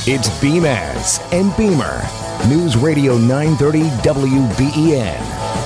It's Beamaz and Beamer. News Radio 930 WBEN.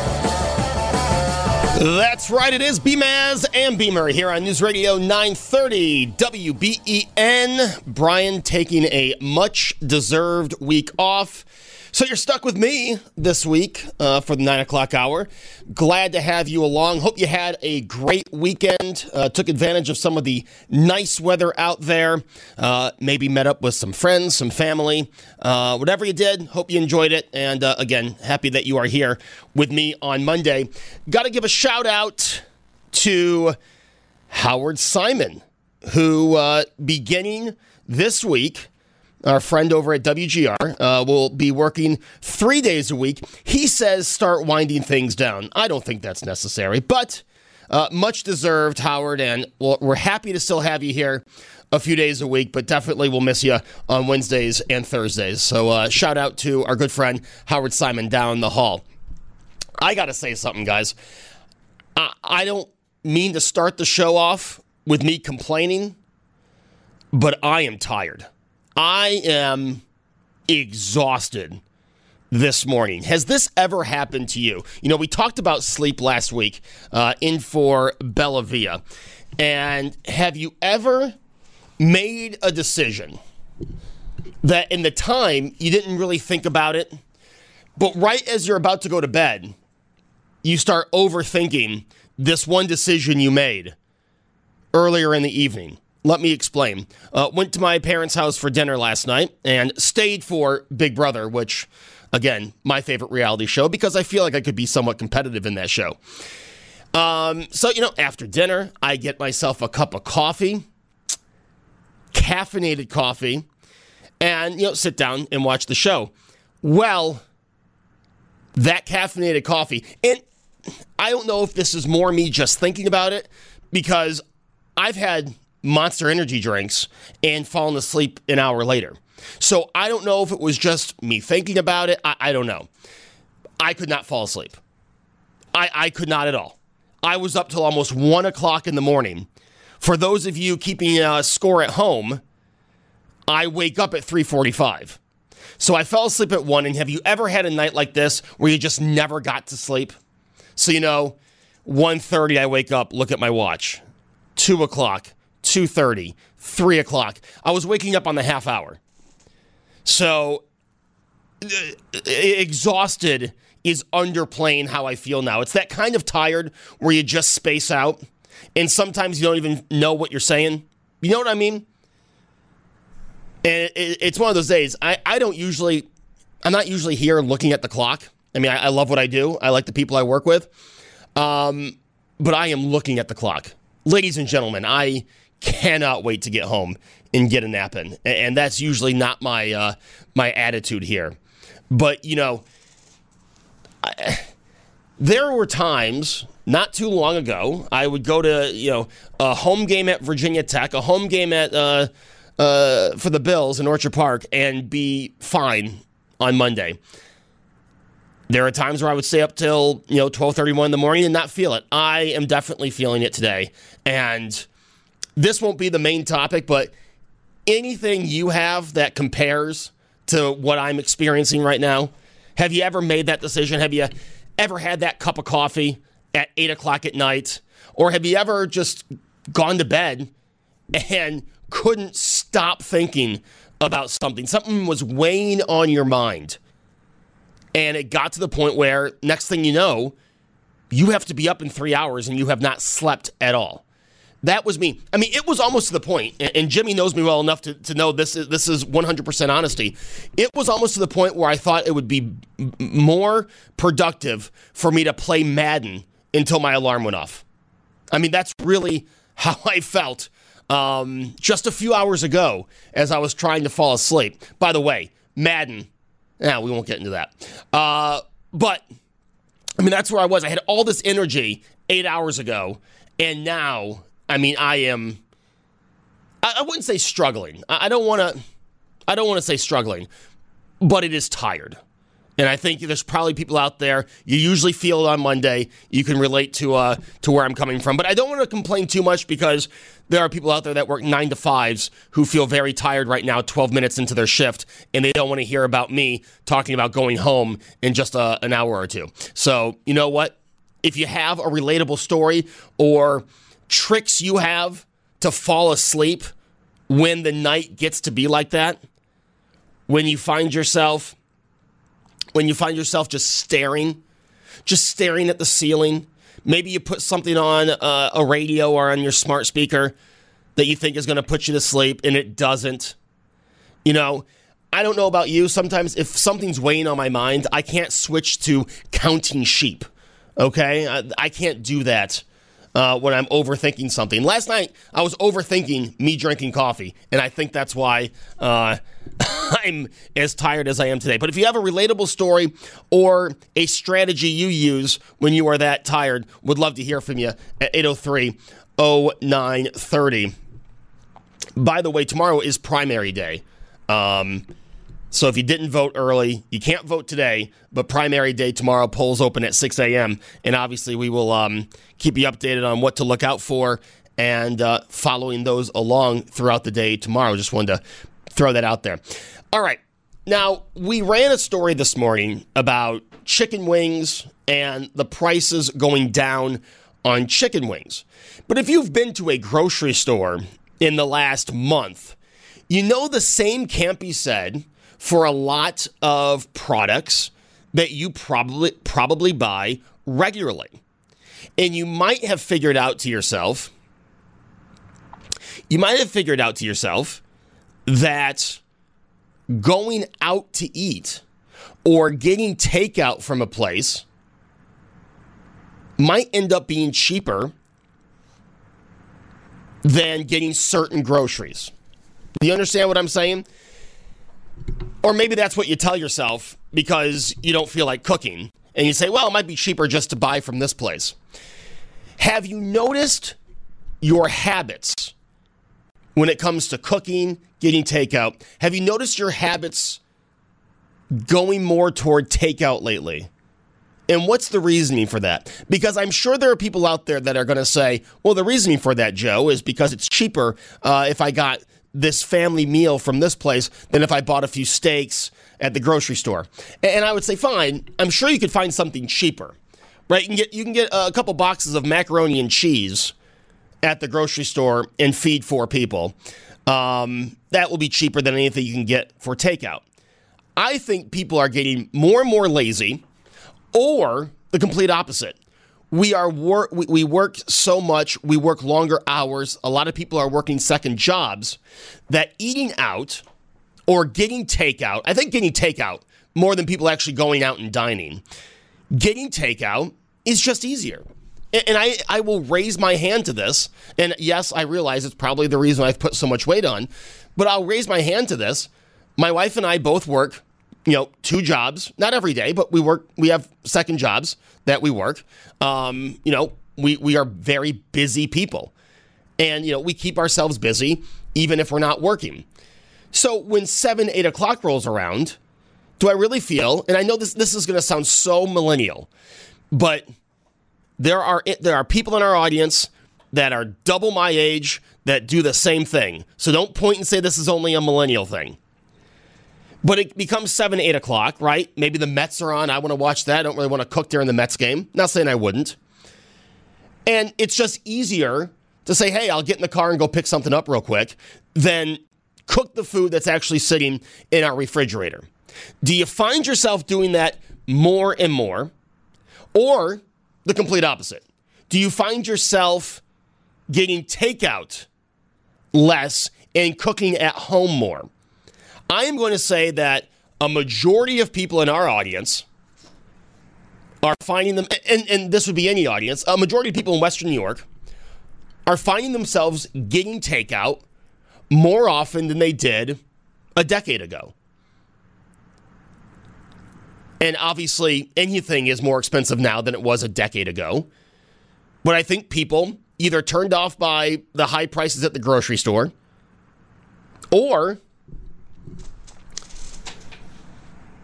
That's right, it is Beamaz and Beamer here on News Radio 930 WBEN. Brian taking a much-deserved week off. So you're stuck with me this week for the 9 o'clock hour. Glad to have you along. Hope you had a great weekend. Took advantage of some of the nice weather out there. Maybe met up with some friends, some family. Whatever you did, hope you enjoyed it. And again, happy that you are here with me on Monday. Got to give a shout out to Howard Simon, who beginning this week, our friend over at WGR, will be working 3 days a week. He says start winding things down. I don't think that's necessary, but much deserved, Howard, and we're happy to still have you here a few days a week, but definitely we'll miss you on Wednesdays and Thursdays. So shout out to our good friend Howard Simon down the hall. I got to say something, guys. I don't mean to start the show off with me complaining, but I am tired. I am exhausted this morning. Has this ever happened to you? You know, we talked about sleep last week in for Bella Via. And have you ever made a decision that in the time you didn't really think about it, but right as you're about to go to bed, you start overthinking this one decision you made earlier in the evening? Let me explain. Went to my parents' house for dinner last night and stayed for Big Brother, which, again, my favorite reality show because I feel like I could be somewhat competitive in that show. So, after dinner, I get myself a cup of coffee, caffeinated coffee, and, sit down and watch the show. Well, that caffeinated coffee, and I don't know if this is more me just thinking about it because I've had Monster energy drinks and fallen asleep an hour later. So I don't know if it was just me thinking about it. I don't know. I could not fall asleep. I could not at all. I was up till almost 1 o'clock in the morning. For those of you keeping a score at home, I wake up at 3:45. So I fell asleep at 1, and have you ever had a night like this where you just never got to sleep? So 1:30 I wake up, look at my watch. 2 o'clock. 2:30, 3 o'clock. I was waking up on the half hour. So, exhausted is underplaying how I feel now. It's that kind of tired where you just space out, and sometimes you don't even know what you're saying. You know what I mean? And it's one of those days. I'm not usually here looking at the clock. I mean, I love what I do. I like the people I work with. But I am looking at the clock. Ladies and gentlemen, I cannot wait to get home and get a nap in. And that's usually not my my attitude here. But, there were times not too long ago, I would go to, a home game at Virginia Tech, a home game at for the Bills in Orchard Park, and be fine on Monday. There are times where I would stay up till, 12:31 in the morning and not feel it. I am definitely feeling it today. And this won't be the main topic, but anything you have that compares to what I'm experiencing right now, have you ever made that decision? Have you ever had that cup of coffee at 8 o'clock at night? Or have you ever just gone to bed and couldn't stop thinking about something? Something was weighing on your mind. And it got to the point where next thing you know, you have to be up in 3 hours and you have not slept at all. That was me. I mean, it was almost to the point, and Jimmy knows me well enough to know this is 100% honesty. It was almost to the point where I thought it would be more productive for me to play Madden until my alarm went off. I mean, that's really how I felt just a few hours ago as I was trying to fall asleep. By the way, Madden, we won't get into that. But, I mean, that's where I was. I had all this energy 8 hours ago, and now, I mean, I wouldn't say struggling. I don't want to say struggling, but it is tired. And I think there's probably people out there, you usually feel it on Monday, you can relate to where I'm coming from. But I don't want to complain too much because there are people out there that work 9 to 5s who feel very tired right now, 12 minutes into their shift, and they don't want to hear about me talking about going home in just an hour or two. So, you know what? If you have a relatable story or tricks you have to fall asleep when the night gets to be like that, when you find yourself just staring at the ceiling. Maybe you put something on a radio or on your smart speaker that you think is going to put you to sleep, and it doesn't. You know, I don't know about you. Sometimes if something's weighing on my mind, I can't switch to counting sheep, okay? I can't do that when I'm overthinking something. Last night, I was overthinking me drinking coffee, and I think that's why I'm as tired as I am today. But if you have a relatable story or a strategy you use when you are that tired, would love to hear from you at 803-0930. By the way, tomorrow is primary day. So if you didn't vote early, you can't vote today, but primary day tomorrow, polls open at 6 a.m. And obviously we will keep you updated on what to look out for and following those along throughout the day tomorrow. Just wanted to throw that out there. All right. Now, we ran a story this morning about chicken wings and the prices going down on chicken wings. But if you've been to a grocery store in the last month, you know the same can't be said for a lot of products that you probably buy regularly. And you might have figured out to yourself that going out to eat or getting takeout from a place might end up being cheaper than getting certain groceries. Do you understand what I'm saying? Or maybe that's what you tell yourself because you don't feel like cooking. And you say, well, it might be cheaper just to buy from this place. Have you noticed your habits when it comes to cooking, getting takeout? Have you noticed your habits going more toward takeout lately? And what's the reasoning for that? Because I'm sure there are people out there that are going to say, well, the reasoning for that, Joe, is because it's cheaper if I got this family meal from this place than if I bought a few steaks at the grocery store. And I would say, fine, I'm sure you could find something cheaper, right? You can get a couple boxes of macaroni and cheese at the grocery store and feed 4 people. That will be cheaper than anything you can get for takeout. I think people are getting more and more lazy, or the complete opposite. We work so much, we work longer hours. A lot of people are working second jobs that eating out or getting takeout, I think getting takeout more than people actually going out and dining. Getting takeout is just easier. And I will raise my hand to this. And yes, I realize it's probably the reason I've put so much weight on, but I'll raise my hand to this. My wife and I both work, 2 jobs, not every day, but we have second jobs that we work. We are very busy people, and, we keep ourselves busy even if we're not working. So when 7, 8 o'clock rolls around, do I really feel, and I know this is going to sound so millennial, but there are people in our audience that are double my age that do the same thing. So don't point and say this is only a millennial thing. But it becomes 7, 8 o'clock, right? Maybe the Mets are on. I want to watch that. I don't really want to cook during the Mets game. Not saying I wouldn't. And it's just easier to say, hey, I'll get in the car and go pick something up real quick than cook the food that's actually sitting in our refrigerator. Do you find yourself doing that more and more? Or the complete opposite? Do you find yourself getting takeout less and cooking at home more? I am going to say that a majority of people in our audience are finding them, and this would be any audience, a majority of people in Western New York are finding themselves getting takeout more often than they did a decade ago. And obviously, anything is more expensive now than it was a decade ago. But I think people either turned off by the high prices at the grocery store,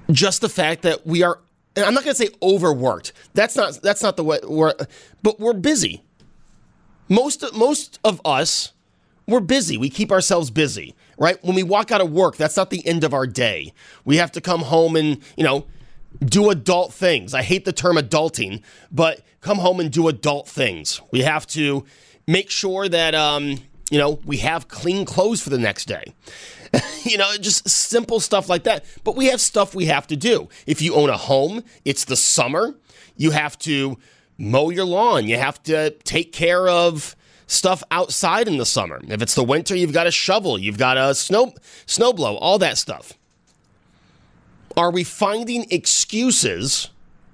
just the fact that we are, and I'm not going to say overworked. That's not the way but we're busy. Most of us, we're busy. We keep ourselves busy, right? When we walk out of work, that's not the end of our day. We have to come home and, do adult things. I hate the term adulting, but come home and do adult things. We have to make sure that, we have clean clothes for the next day. Just simple stuff like that. But we have stuff we have to do. If you own a home, it's the summer. You have to mow your lawn. You have to take care of stuff outside in the summer. If it's the winter, you've got a shovel. You've got a snow blow, all that stuff. Are we finding excuses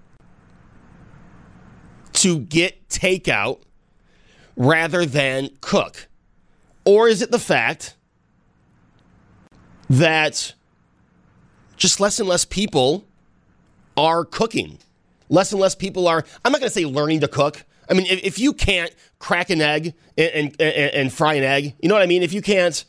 to get takeout rather than cook? Or is it the fact that just less and less people are cooking? Less and less people are, I'm not going to say learning to cook. I mean, if you can't crack an egg and fry an egg, you know what I mean? If you can't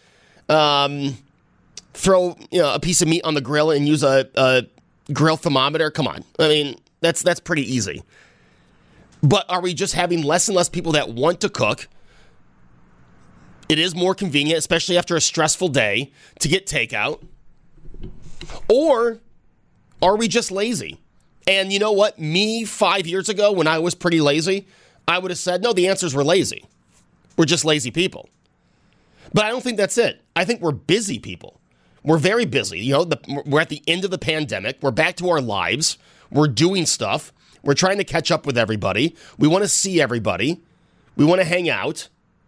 throw a piece of meat on the grill and use a grill thermometer, come on. I mean, that's pretty easy. But are we just having less and less people that want to cook? It is more convenient, especially after a stressful day, to get takeout. Or are we just lazy? And you know what? Me, 5 years ago, when I was pretty lazy, I would have said, no, the answers were lazy. We're just lazy people. But I don't think that's it. I think we're busy people. We're very busy. We're at the end of the pandemic. We're back to our lives. We're doing stuff. We're trying to catch up with everybody. We want to see everybody. We want to hang out.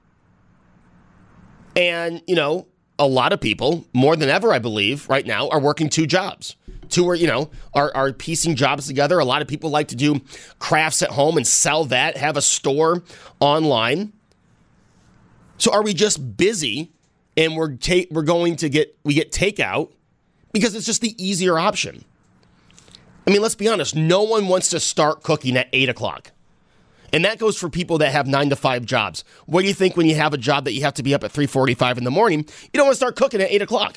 And, a lot of people, more than ever, I believe, right now, are working two jobs. Two are piecing jobs together. A lot of people like to do crafts at home and sell that, have a store online. So are we just busy and we get takeout because it's just the easier option? I mean, let's be honest. No one wants to start cooking at 8 o'clock. And that goes for people that have 9 to 5 jobs. What do you think when you have a job that you have to be up at 3:45 in the morning? You don't want to start cooking at 8 o'clock.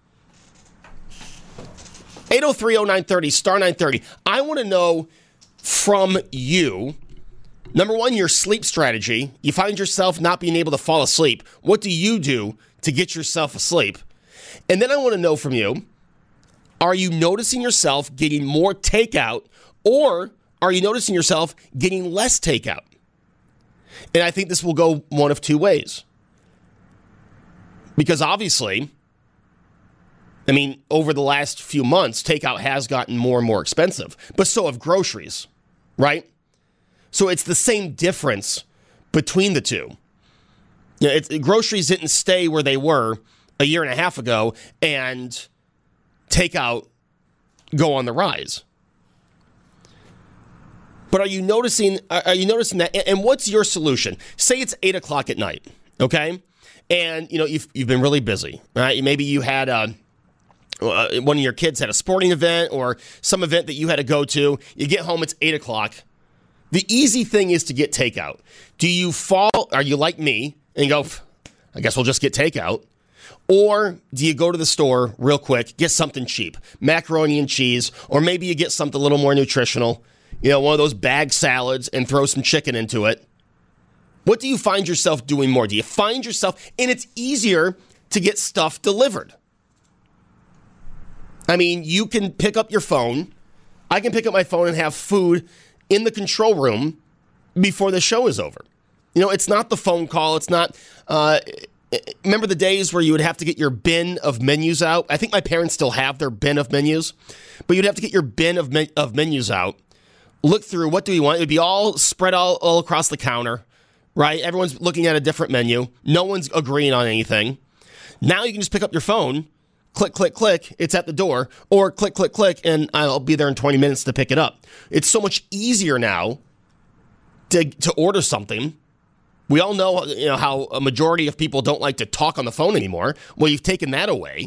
803-0930, star 930. I want to know from you, number one, your sleep strategy. You find yourself not being able to fall asleep. What do you do to get yourself asleep? And then I want to know from you, are you noticing yourself getting more takeout, or are you noticing yourself getting less takeout? And I think this will go one of two ways. Because obviously, over the last few months, takeout has gotten more and more expensive, but so have groceries, right? So it's the same difference between the two. Groceries didn't stay where they were a year and a half ago, and takeout go on the rise. But are you noticing that? And what's your solution? Say it's 8 o'clock at night, okay? And you've been really busy, right? Maybe you had one of your kids had a sporting event or some event that you had to go to. You get home, it's 8 o'clock. The easy thing is to get takeout. Are you like me and go, I guess we'll just get takeout? Or do you go to the store real quick, get something cheap, macaroni and cheese, or maybe you get something a little more nutritional, one of those bag salads, and throw some chicken into it? What do you find yourself doing more? Do you find yourself, and it's easier to get stuff delivered. You can pick up your phone. I can pick up my phone and have food in the control room before the show is over. It's not the phone call. It's not, remember the days where you would have to get your bin of menus out? I think my parents still have their bin of menus, but you'd have to get your bin of menus out, look through, what do we want? It would be all spread all across the counter, right? Everyone's looking at a different menu. No one's agreeing on anything. Now you can just pick up your phone, click, click, click, it's at the door, or click, click, click, and I'll be there in 20 minutes to pick it up. It's so much easier now to order something. We all know, how a majority of people don't like to talk on the phone anymore. Well, you've taken that away.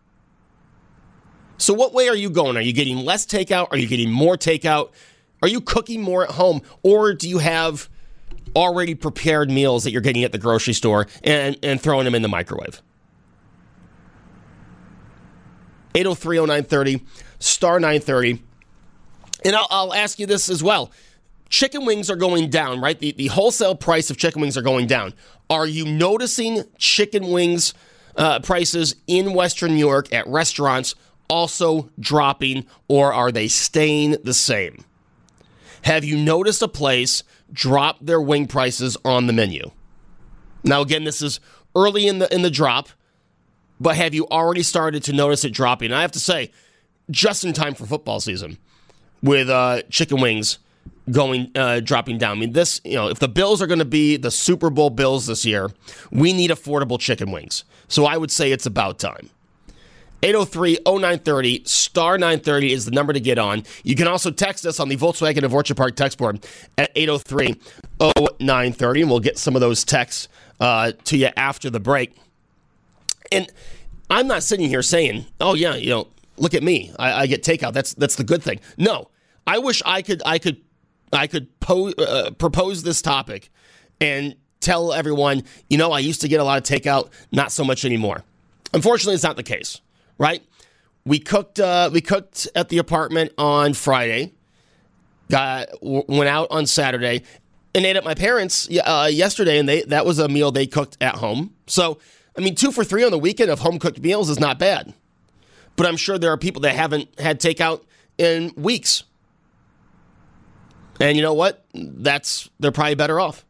So what way are you going? Are you getting less takeout? Are you getting more takeout? Are you cooking more at home? Or do you have already prepared meals that you're getting at the grocery store and throwing them in the microwave? 803-0930, star 930. And I'll ask you this as well. Chicken wings are going down, right? The wholesale price of chicken wings are going down. Are you noticing chicken wings prices in Western New York at restaurants also dropping, or are they staying the same? Have you noticed a place drop their wing prices on the menu? Now, again, this is early in the drop, but have you already started to notice it dropping? And I have to say, just in time for football season, with chicken wings dropping down. I mean, this, if the Bills are going to be the Super Bowl Bills this year, we need affordable chicken wings. So I would say it's about time. 803-0930, star 930 is the number to get on. You can also text us on the Volkswagen of Orchard Park text board at 803-0930, and we'll get some of those texts to you after the break. And I'm not sitting here saying, oh, yeah, look at me. I get takeout. That's the good thing. No, I wish I could propose this topic and tell everyone, I used to get a lot of takeout, not so much anymore. Unfortunately, it's not the case. Right? We cooked at the apartment on Friday, went out on Saturday, and ate at my parents' yesterday, and that was a meal they cooked at home. So, 2 for $3 on the weekend of home-cooked meals is not bad. But I'm sure there are people that haven't had takeout in weeks. And you know what? They're probably better off.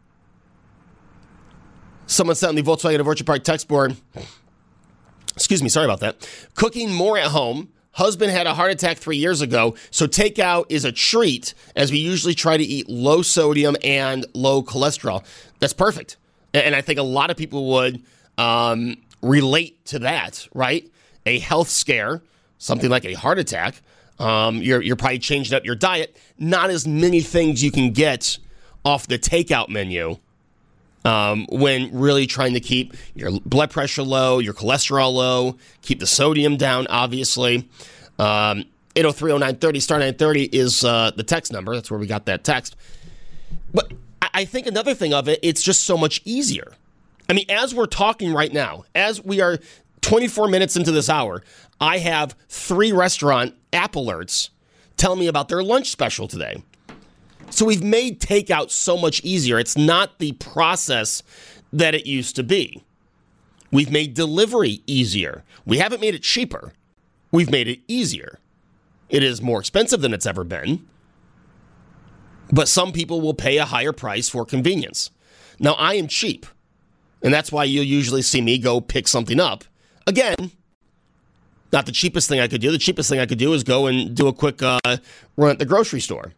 Someone said on the Volkswagen of Orchard Park text board, excuse me, sorry about that. Cooking more at home. Husband had a heart attack 3 years ago, so takeout is a treat as we usually try to eat low sodium and low cholesterol. That's perfect. And I think a lot of people would relate to that, right? A health scare, something like a heart attack. You're probably changing up your diet. Not as many things you can get off the takeout menu. When really trying to keep your blood pressure low, your cholesterol low, keep the sodium down, obviously. 803-0930, star 930 is the text number. That's where we got that text. But I think another thing of it, it's just so much easier. As we're talking right now, as we are 24 minutes into this hour, I have 3 restaurant app alerts telling me about their lunch special today. So we've made takeout so much easier. It's not the process that it used to be. We've made delivery easier. We haven't made it cheaper. We've made it easier. It is more expensive than it's ever been. But some people will pay a higher price for convenience. Now, I am cheap. And that's why you'll usually see me go pick something up. Again, not the cheapest thing I could do. The cheapest thing I could do is go and do a quick run at the grocery store.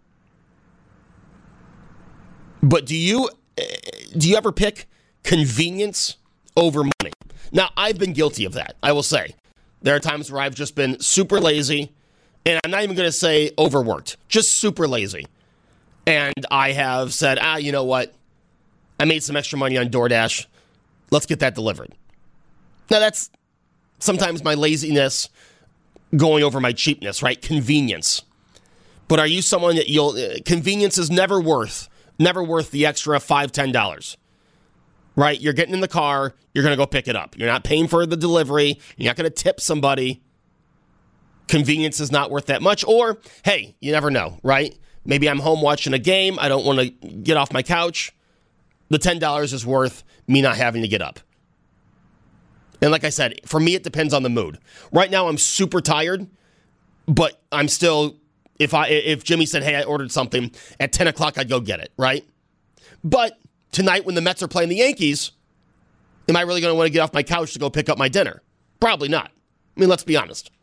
But do you ever pick convenience over money? Now, I've been guilty of that, I will say. There are times where I've just been super lazy, and I'm not even going to say overworked, just super lazy. And I have said, you know what? I made some extra money on DoorDash. Let's get that delivered. Now, that's sometimes my laziness going over my cheapness, right? Convenience. But are you someone that convenience is never worth the extra $5, $10, right? You're getting in the car, you're going to go pick it up. You're not paying for the delivery. You're not going to tip somebody. Convenience is not worth that much. Or, hey, you never know, right? Maybe I'm home watching a game. I don't want to get off my couch. The $10 is worth me not having to get up. And like I said, for me, it depends on the mood. Right now, I'm super tired, but I'm still... If Jimmy said, hey, I ordered something, at 10 o'clock, I'd go get it, right? But tonight when the Mets are playing the Yankees, am I really going to want to get off my couch to go pick up my dinner? Probably not. Let's be honest.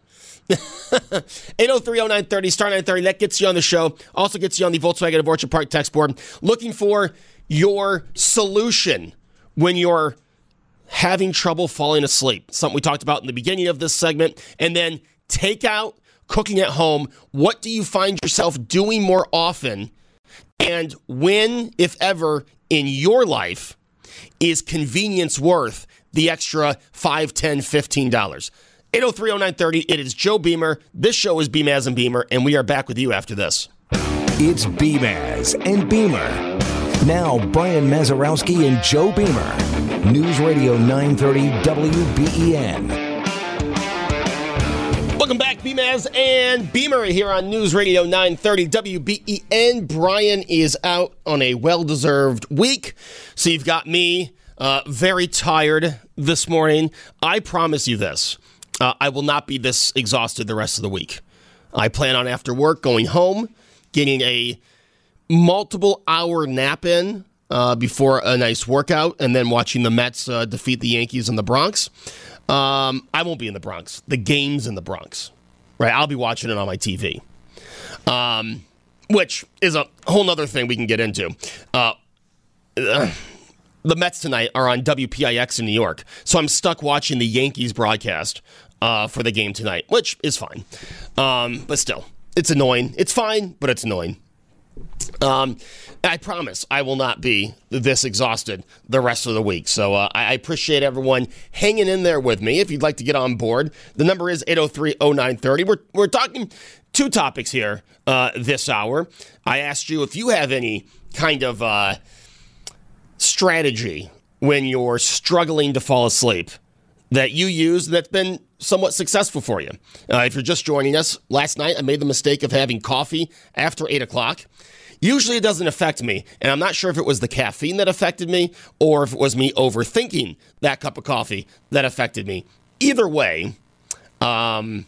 803-0930, star 930, that gets you on the show. Also gets you on the Volkswagen of Orchard Park text board. Looking for your solution when you're having trouble falling asleep. Something we talked about in the beginning of this segment. And then takeout. Cooking at home, what do you find yourself doing more often? And when, if ever, in your life, is convenience worth the extra $5, $10, $15? 803-0930, it is Joe Beamer. This show is Beamaz and Beamer, and we are back with you after this. It's Beamaz and Beamer. Now, Brian Mazurowski and Joe Beamer. News Radio 930 WBEN. Welcome back, BMAS and Beamer here on News Radio 930 WBEN. Brian is out on a well-deserved week, so you've got me very tired this morning. I promise you this, I will not be this exhausted the rest of the week. I plan on after work going home, getting a multiple hour nap in before a nice workout, and then watching the Mets defeat the Yankees in the Bronx. I won't be in the Bronx. The game's in the Bronx, right? I'll be watching it on my TV, which is a whole other thing we can get into. The Mets tonight are on WPIX in New York, so I'm stuck watching the Yankees broadcast for the game tonight, which is fine. But still, it's annoying. It's fine, but it's annoying. I promise I will not be this exhausted the rest of the week. So I appreciate everyone hanging in there with me. If you'd like to get on board, the number is 803-0930. We're talking two topics here this hour. I asked you if you have any kind of strategy when you're struggling to fall asleep that you use that's been somewhat successful for you. If you're just joining us, last night I made the mistake of having coffee after 8 o'clock. Usually it doesn't affect me, and I'm not sure if it was the caffeine that affected me or if it was me overthinking that cup of coffee that affected me. Either way, I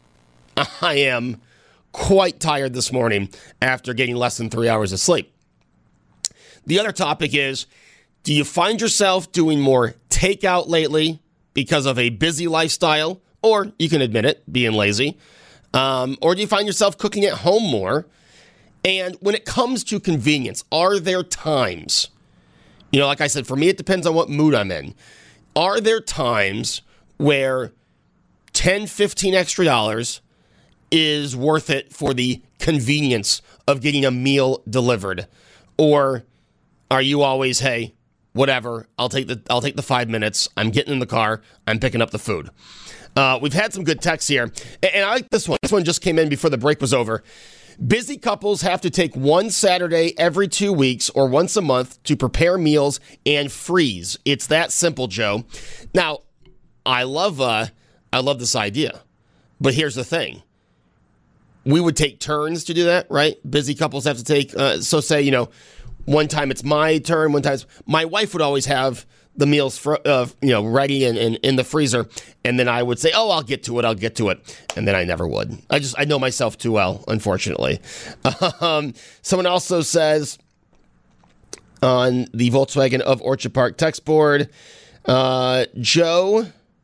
am quite tired this morning after getting less than 3 hours of sleep. The other topic is, do you find yourself doing more takeout lately because of a busy lifestyle, or you can admit it, being lazy, or do you find yourself cooking at home more? And when it comes to convenience, are there times, like I said, for me, it depends on what mood I'm in. Are there times where $10, $15 extra is worth it for the convenience of getting a meal delivered? Or are you always, hey, whatever, I'll take the 5 minutes, I'm getting in the car, I'm picking up the food? We've had some good texts here, and I like this one. This one just came in before the break was over. Busy couples have to take one Saturday every 2 weeks or once a month to prepare meals and freeze. It's that simple, Joe. Now, I love this idea, but here's the thing. We would take turns to do that, right? Busy couples have to take, so say, one time it's my turn, one time my wife would always have the meals ready and in the freezer, and then I would say, I'll get to it, and then I never would. I know myself too well, unfortunately. Someone also says on the Volkswagen of Orchard Park text board, Joe,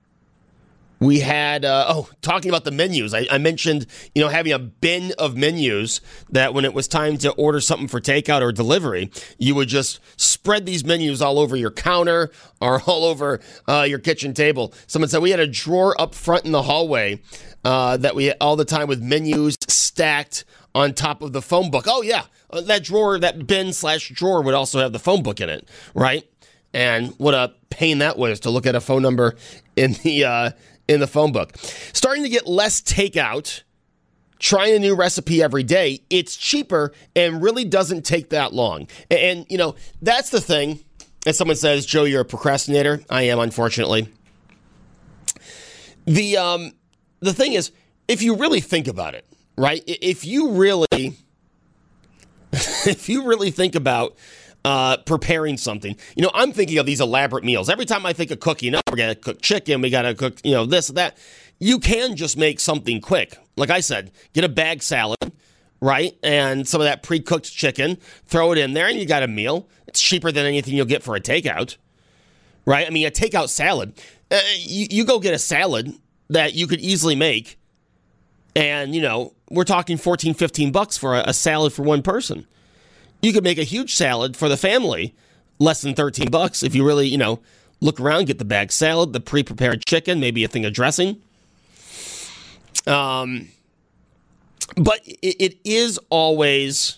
we had, talking about the menus. I mentioned, having a bin of menus that when it was time to order something for takeout or delivery, you would just spread these menus all over your counter or all over your kitchen table. Someone said we had a drawer up front in the hallway that we had all the time with menus stacked on top of the phone book. Oh, yeah. That drawer, that bin/drawer would also have the phone book in it, right? And what a pain that was to look at a phone number in the phone book. Starting to get less takeout, trying a new recipe every day. It's cheaper and really doesn't take that long. And that's the thing. As someone says, Joe, you're a procrastinator. I am, unfortunately. The thing is, if you really think about it, right? If you really think about preparing something. I'm thinking of these elaborate meals. Every time I think of cooking, we're going to cook chicken, we got to cook, this, that. You can just make something quick. Like I said, get a bag salad, right? And some of that pre-cooked chicken, throw it in there, and you got a meal. It's cheaper than anything you'll get for a takeout, right? I mean, a takeout salad, you go get a salad that you could easily make, and, we're talking $14, $15 for a salad for one person. You could make a huge salad for the family, less than $13 if you really, look around, get the bag salad, the pre-prepared chicken, maybe a thing of dressing. But it is always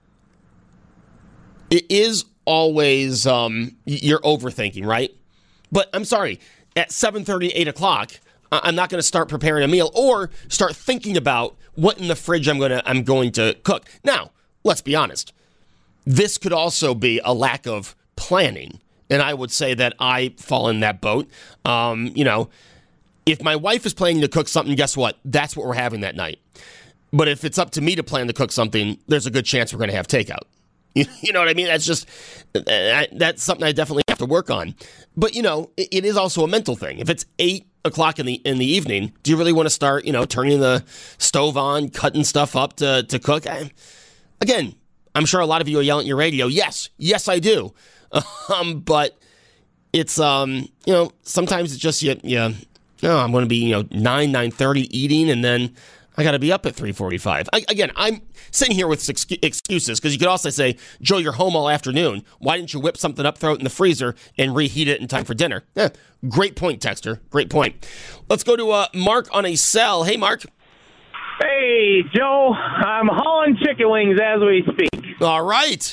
you're overthinking, right? But I'm sorry, at 7:30, 8 o'clock, I'm not going to start preparing a meal or start thinking about what in the fridge I'm going to cook. Now, let's be honest. This could also be a lack of planning, and I would say that I fall in that boat. If my wife is planning to cook something, guess what? That's what we're having that night. But if it's up to me to plan to cook something, there's a good chance we're going to have takeout. You know what I mean? That's just, that's something I definitely have to work on. But, it is also a mental thing. If it's 8 o'clock in the evening, do you really want to start, turning the stove on, cutting stuff up to cook? Again, I'm sure a lot of you are yelling at your radio. Yes, I do. But it's, sometimes it's just, I'm going to be, 9:30 eating, and then I got to be up at 3:45. Again, I'm sitting here with excuses, because you could also say, Joe, you're home all afternoon. Why didn't you whip something up, throw it in the freezer, and reheat it in time for dinner? Great point, Texter. Great point. Let's go to Mark on a cell. Hey, Mark. Hey, Joe. I'm hauling chicken wings as we speak. All right.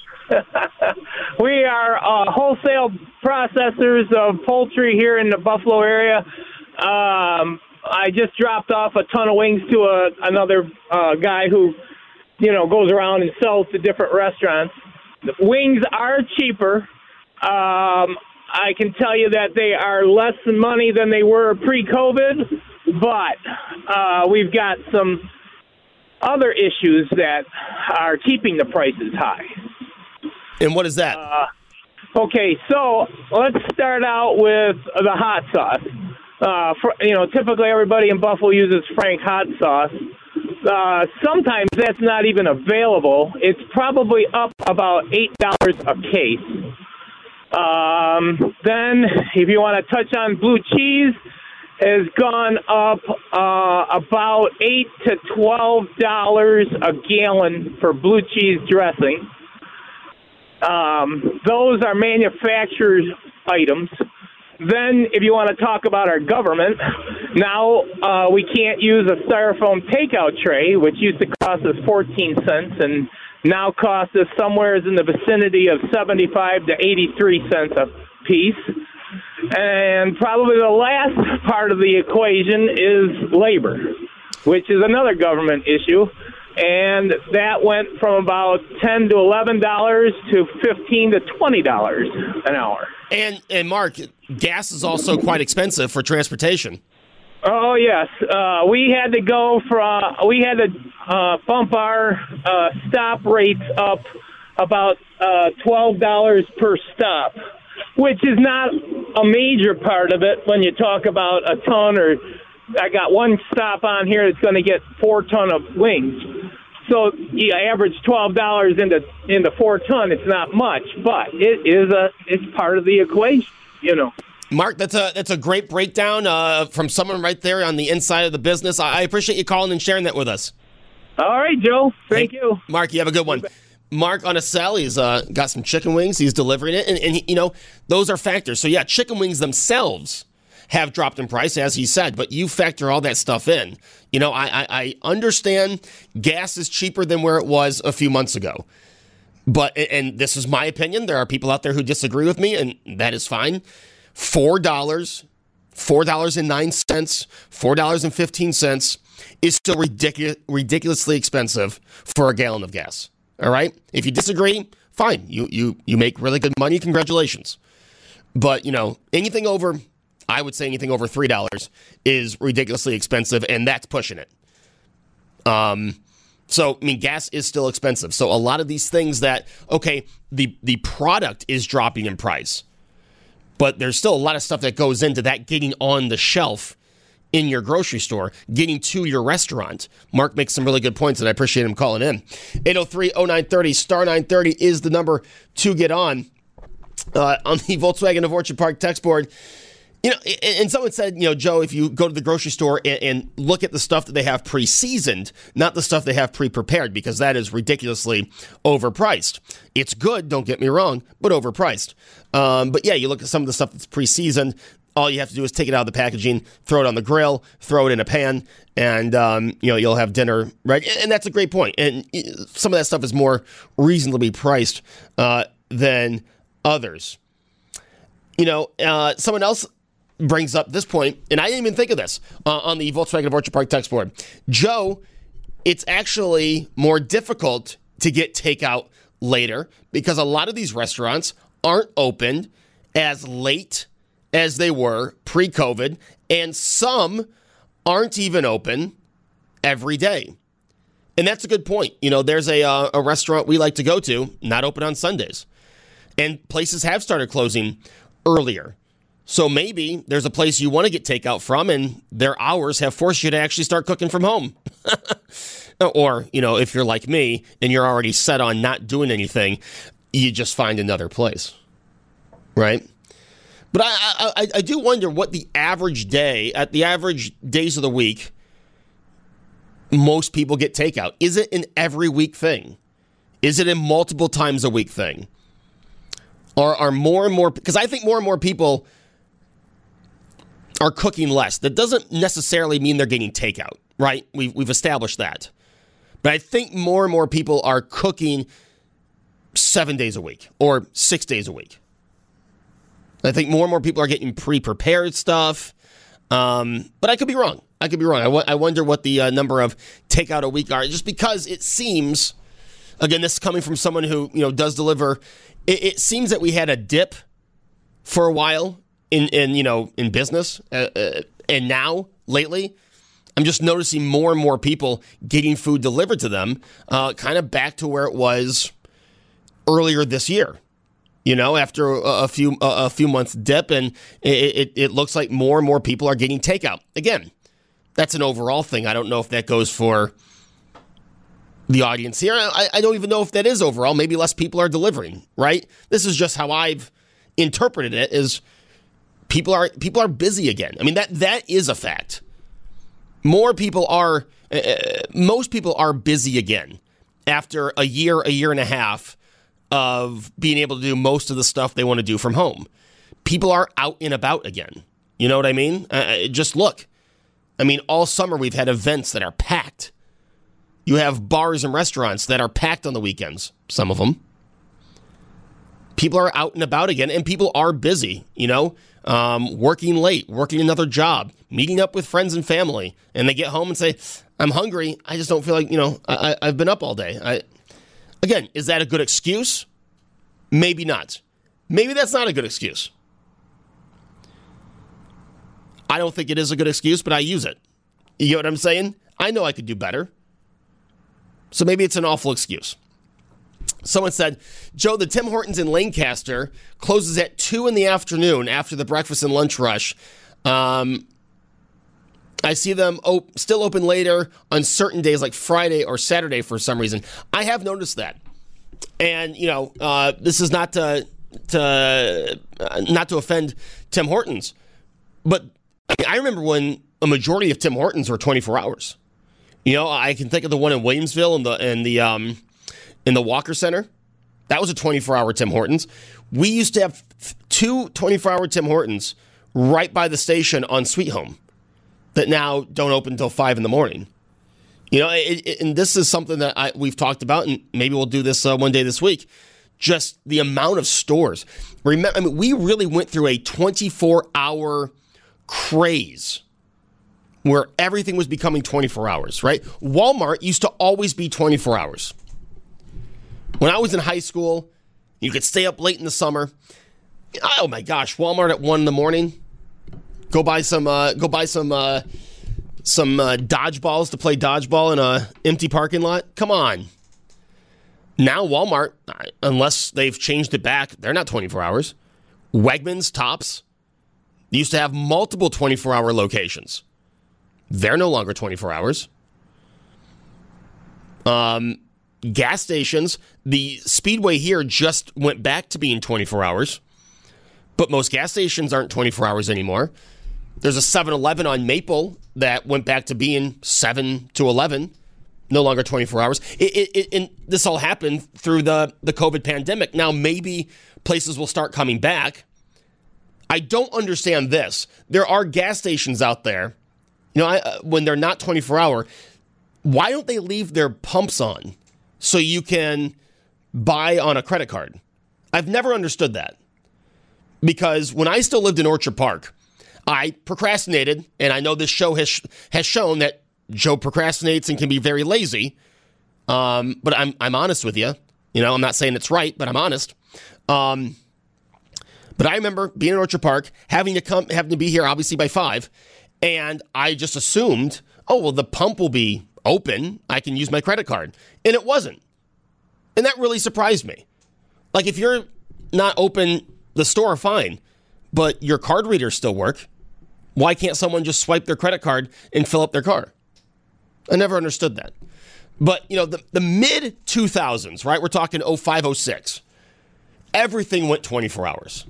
We are wholesale processors of poultry here in the Buffalo area. I just dropped off a ton of wings to another guy who, goes around and sells to different restaurants. The wings are cheaper. I can tell you that they are less money than they were pre-COVID, but we've got some other issues that are keeping the prices high. And what is that? Okay, so let's start out with the hot sauce. Typically everybody in Buffalo uses Frank hot sauce. Sometimes that's not even available. It's probably up about $8 a case. Then, if you want to touch on blue cheese, has gone up about $8 to $12 a gallon for blue cheese dressing. Those are manufacturer's items. Then, if you want to talk about our government, now we can't use a styrofoam takeout tray, which used to cost us 14 cents, and now costs us somewhere in the vicinity of 75 to 83 cents a piece. And probably the last part of the equation is labor, which is another government issue. And that went from about $10 to $11 to $15 to $20 an hour. And Mark, gas is also quite expensive for transportation. Oh yes, we had to bump our stop rates up about $12 per stop, which is not a major part of it when you talk about a ton. Or I got one stop on here that's going to get 4 ton of wings. So you average $12 into 4 ton. It's not much, but it's part of the equation, Mark, that's a great breakdown from someone right there on the inside of the business. I appreciate you calling and sharing that with us. All right, Joe. Thank you. Mark, you have a good one. Mark on a cell, he's got some chicken wings. He's delivering it, and those are factors. So yeah, chicken wings themselves have dropped in price, as he said, but you factor all that stuff in. I understand gas is cheaper than where it was a few months ago. But, and this is my opinion, there are people out there who disagree with me, and that is fine. $4, $4.09, $4.15 is still ridiculously expensive for a gallon of gas. All right? If you disagree, fine. You make really good money. Congratulations. But, anything over, I would say anything over $3 is ridiculously expensive, and that's pushing it. So, gas is still expensive. So, a lot of these things that, okay, the product is dropping in price, but there's still a lot of stuff that goes into that getting on the shelf in your grocery store, getting to your restaurant. Mark makes some really good points, and I appreciate him calling in. 803-0930, star 930 is the number to get on the Volkswagen of Orchard Park text board. And someone said, Joe, if you go to the grocery store and look at the stuff that they have pre-seasoned, not the stuff they have pre-prepared, because that is ridiculously overpriced. It's good, don't get me wrong, but overpriced. But yeah, you look at some of the stuff that's pre-seasoned, all you have to do is take it out of the packaging, throw it on the grill, throw it in a pan, and you'll have dinner, right? And that's a great point. And some of that stuff is more reasonably priced than others. Someone else brings up this point, and I didn't even think of this on the Volkswagen of Orchard Park text board. Joe, it's actually more difficult to get takeout later because a lot of these restaurants aren't opened as late as they were pre-COVID, and some aren't even open every day. And that's a good point. You know, there's a restaurant we like to go to, not open on Sundays. And places have started closing earlier. So maybe there's a place you want to get takeout from, and their hours have forced you to actually start cooking from home. Or, you know, if you're like me and you're already set on not doing anything, you just find another place. Right? But I do wonder what the average day, at the average days of the week, most people get takeout. Is it an every week thing? Is it a multiple times a week thing? Or are more and more, because I think more and more people are cooking less. That doesn't necessarily mean they're getting takeout, right? We've established that. But I think more and more people are cooking 7 days a week or 6 days a week. I think more and more people are getting pre-prepared stuff. But I could be wrong. I wonder what the number of takeout a week are, just because it seems, again, this is coming from someone who, you know, does deliver. It seems that we had a dip for a while in business, and now lately, I'm just noticing more and more people getting food delivered to them, kind of back to where it was earlier this year. You know, after a few months dip, and it looks like more and more people are getting takeout. Again, that's an overall thing. I don't know if that goes for the audience here. I don't even know if that is overall. Maybe less people are delivering, right? This is just how I've interpreted it, is people are busy again. I mean, that is a fact. Most people are busy again after a year and a half of being able to do most of the stuff they want to do from home. People are out and about again. You know what I mean? Just look. I mean, all summer we've had events that are packed. You have bars and restaurants that are packed on the weekends, some of them. People are out and about again, and people are busy, you know, working late, working another job, meeting up with friends and family, and they get home and say, I'm hungry. I just don't feel like, you know, I've been up all day. Again, is that a good excuse? Maybe not. Maybe that's not a good excuse. I don't think it is a good excuse, but I use it. You get what I'm saying? I know I could do better. So maybe it's an awful excuse. Someone said, Joe, the Tim Hortons in Lancaster closes at 2 in the afternoon after the breakfast and lunch rush. I see them still open later on certain days like Friday or Saturday for some reason. I have noticed that. And, you know, this is not to offend Tim Hortons, but I remember when a majority of Tim Hortons were 24 hours. You know, I can think of the one in Williamsville in the Walker Center. That was a 24-hour Tim Hortons. We used to have 2 24-hour Tim Hortons right by the station on Sweet Home that now don't open until 5 in the morning. You know, and this is something that we've talked about, and maybe we'll do this one day this week. Just the amount of stores. Remember, I mean, we really went through a 24-hour craze where everything was becoming 24 hours, right? Walmart used to always be 24 hours. When I was in high school, you could stay up late in the summer. Oh my gosh, Walmart at 1 in the morning. Go buy some dodgeballs to play dodgeball in a empty parking lot. Come on. Now Walmart, unless they've changed it back, they're not 24 hours. Wegmans, Tops, they used to have multiple 24-hour locations. They're no longer 24 hours. Gas stations, the Speedway here just went back to being 24 hours, but most gas stations aren't 24 hours anymore. There's a 7-Eleven on Maple that went back to being 7 to 11, no longer 24 hours. And this all happened through the COVID pandemic. Now, maybe places will start coming back. I don't understand this. There are gas stations out there, you know, when they're not 24 hour, why don't they leave their pumps on so you can buy on a credit card? I've never understood that. Because when I still lived in Orchard Park, I procrastinated, and I know this show has shown that Joe procrastinates and can be very lazy. But I'm honest with you. You know, I'm not saying it's right, but I'm honest. But I remember being in Orchard Park, having to be here obviously by 5, and I just assumed, oh, well, the pump will be open. I can use my credit card. And it wasn't. And that really surprised me. Like, if you're not open, the store, fine, but your card readers still work. Why can't someone just swipe their credit card and fill up their car? I never understood that. But, the mid-2000s, right? We're talking 05, 06. Everything went 24 hours.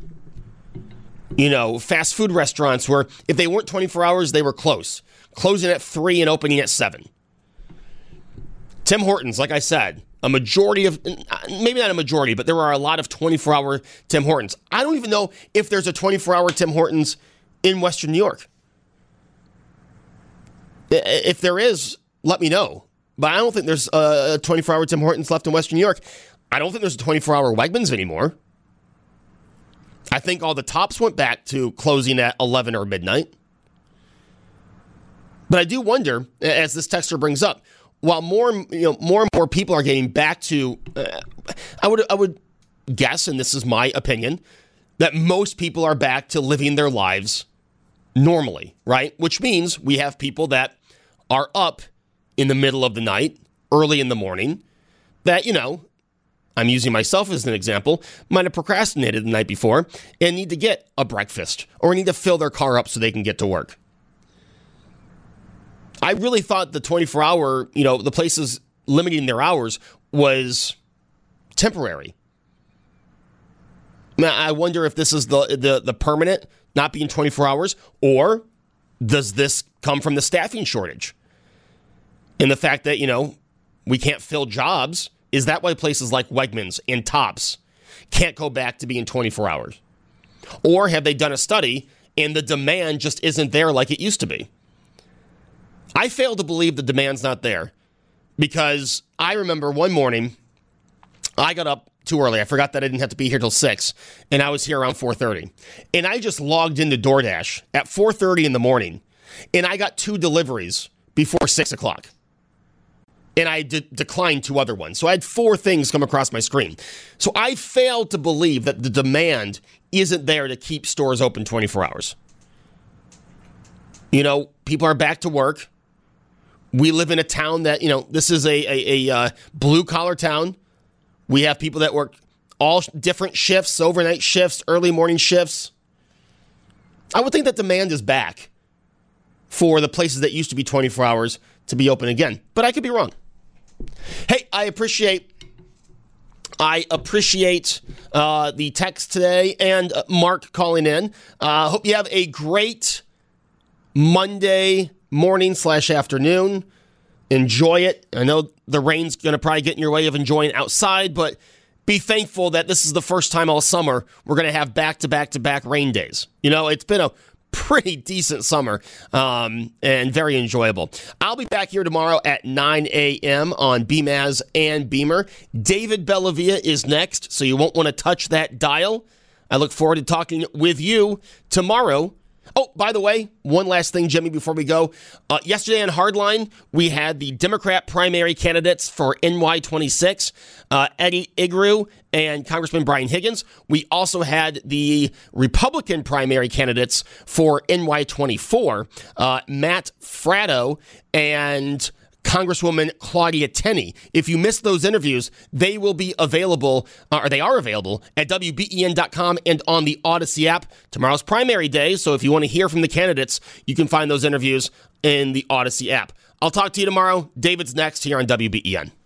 Fast food restaurants were, if they weren't 24 hours, they were closing at 3 and opening at 7. Tim Hortons, like I said, a majority of, maybe not a majority, but there are a lot of 24-hour Tim Hortons. I don't even know if there's a 24-hour Tim Hortons in Western New York. If there is, let me know. But I don't think there's a 24-hour Tim Hortons left in Western New York. I don't think there's a 24-hour Wegmans anymore. I think all the Tops went back to closing at 11 or midnight. But I do wonder, as this texter brings up, while more and more people are getting back to, I would guess, and this is my opinion, that most people are back to living their lives normally, right? Which means we have people that are up in the middle of the night, early in the morning, that, I'm using myself as an example, might have procrastinated the night before and need to get a breakfast or need to fill their car up so they can get to work. I really thought the 24-hour, the places limiting their hours was temporary. Now, I wonder if this is the permanent, not being 24 hours, or does this come from the staffing shortage? And the fact that, we can't fill jobs, is that why places like Wegmans and Tops can't go back to being 24 hours? Or have they done a study and the demand just isn't there like it used to be? I fail to believe the demand's not there because I remember one morning I got up too early. I forgot that I didn't have to be here till 6, and I was here around 4:30. And I just logged into DoorDash at 4:30 in the morning, and I got 2 deliveries before 6 o'clock. And I declined 2 other ones. So I had 4 things come across my screen. So I failed to believe that the demand isn't there to keep stores open 24 hours. People are back to work. We live in a town that, this is a blue-collar town. We have people that work all different shifts, overnight shifts, early morning shifts. I would think that demand is back for the places that used to be 24 hours to be open again. But I could be wrong. Hey, I appreciate the text today and Mark calling in. Hope you have a great Monday morning/afternoon. Enjoy it. I know the rain's going to probably get in your way of enjoying outside, but be thankful that this is the first time all summer we're going to have back-to-back rain days. It's been a pretty decent summer and very enjoyable. I'll be back here tomorrow at 9 a.m. on BMAS and Beamer. David Bellavia is next, so you won't want to touch that dial. I look forward to talking with you tomorrow. Oh, by the way, one last thing, Jimmy, before we go. Yesterday on Hardline, we had the Democrat primary candidates for NY26, Eddie Igru and Congressman Brian Higgins. We also had the Republican primary candidates for NY24, Matt Fratto and Congresswoman Claudia Tenney. If you missed those interviews, they will be available, or they are available, at WBEN.com and on the Odyssey app. Tomorrow's primary day, so if you want to hear from the candidates, you can find those interviews in the Odyssey app. I'll talk to you tomorrow. David's next here on WBEN.